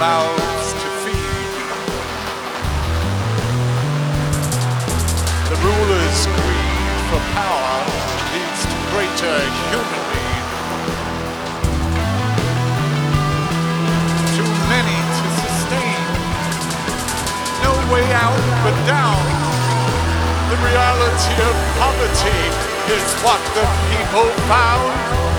mouths to feed. The ruler's greed for power leads to greater human need. Too many to sustain. No way out but down. The reality of poverty is what the people found.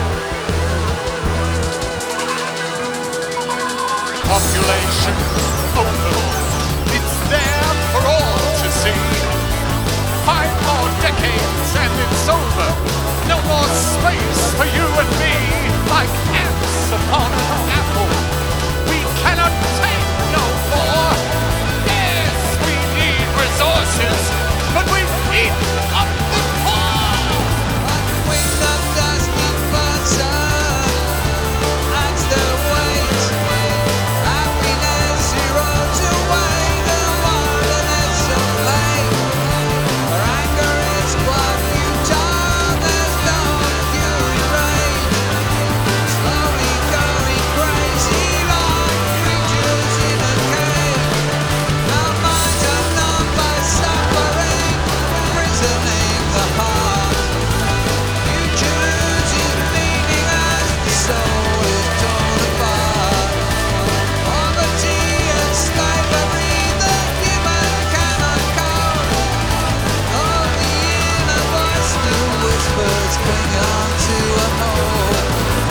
Population overload. It's there for all to see. 5 more decades and it's over. No more space for you and me. Like ants upon an apple. We cannot take no more. Yes, we need resources, but we eat up the poor. Wind of dust and butter adds the weight. Happiness erodes away the wilderness of late. Our anger is what you done. There's no human rage. Slowly going crazy like creatures in a cage. Our minds are numb by suffering, imprisoning the heart. Futures is meaning as the soul is torn apart. Poverty and slavery that human cannot cope. All the inner voice still whispers, cling on to a hope.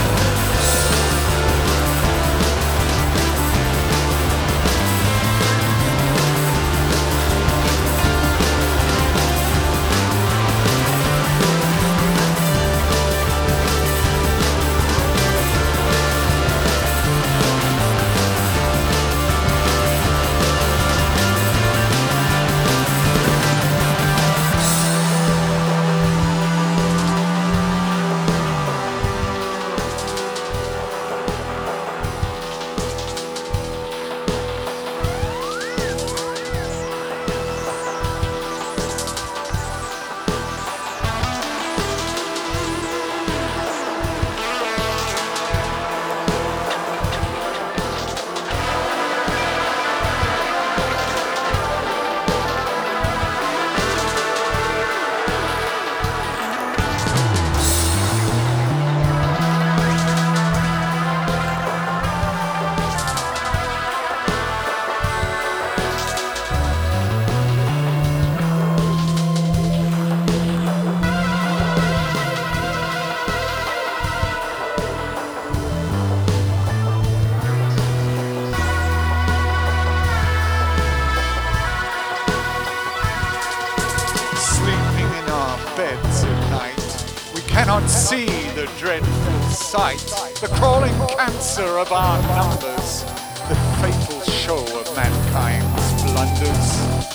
Sleeping in our beds at night, we cannot see the dreadful sight, the crawling cancer of our numbers, the fatal show of mankind's blunders.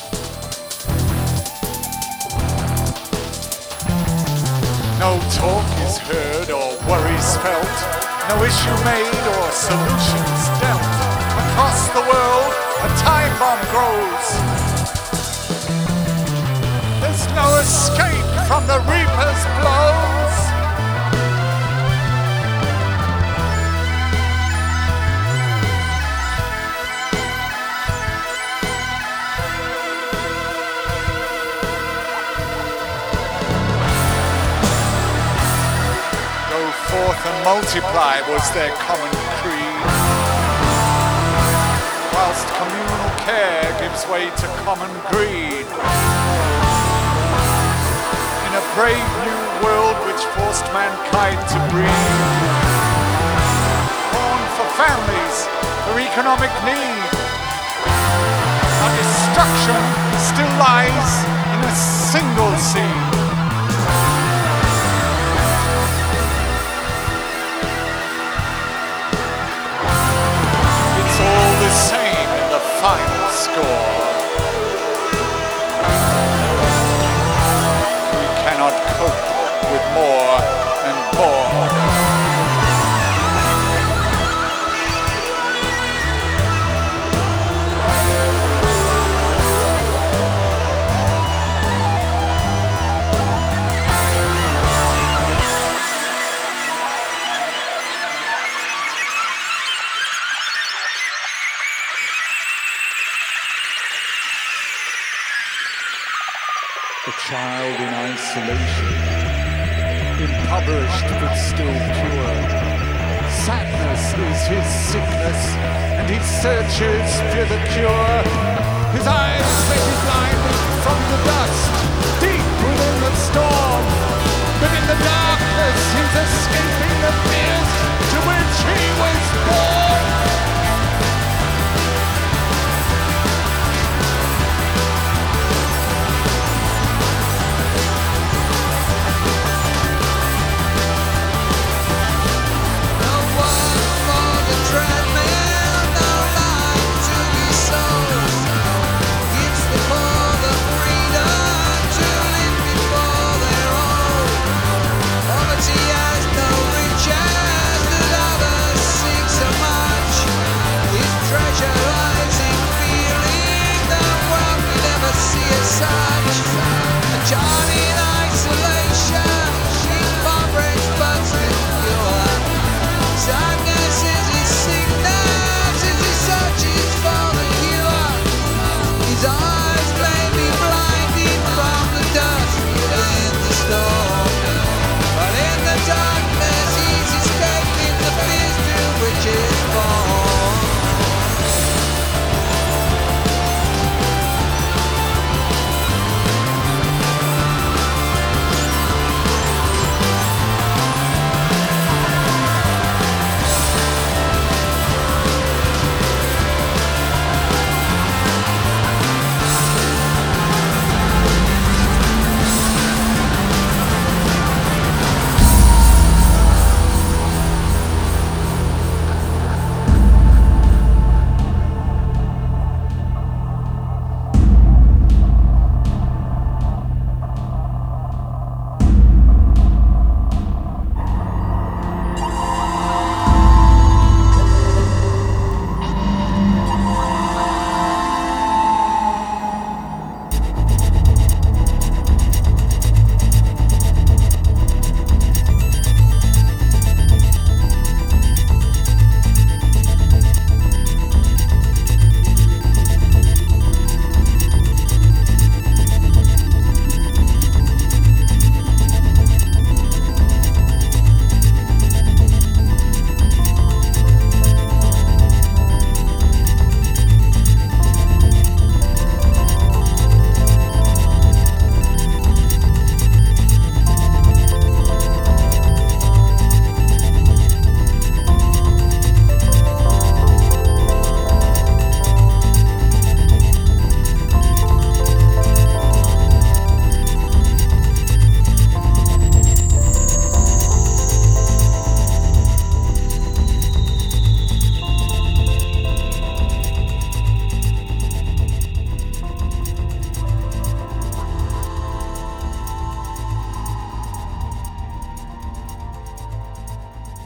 No talk is heard or worries felt, no issue made or solutions dealt. Across the world, a time bomb grows. There's no escape from the reaper's blows. Go forth and multiply was their common creed, whilst communal care gives way to common greed. In a brave new world which forced mankind to breed, born for families, for economic need, our destruction still lies in a single seed. It's all the same in the final score. Cannot cope with more and more. A child in isolation, impoverished but still pure. Sadness is his sickness, and he searches for the cure. His eyes may be blinded from the dust, deep within the storm, but in the darkness he's escaping.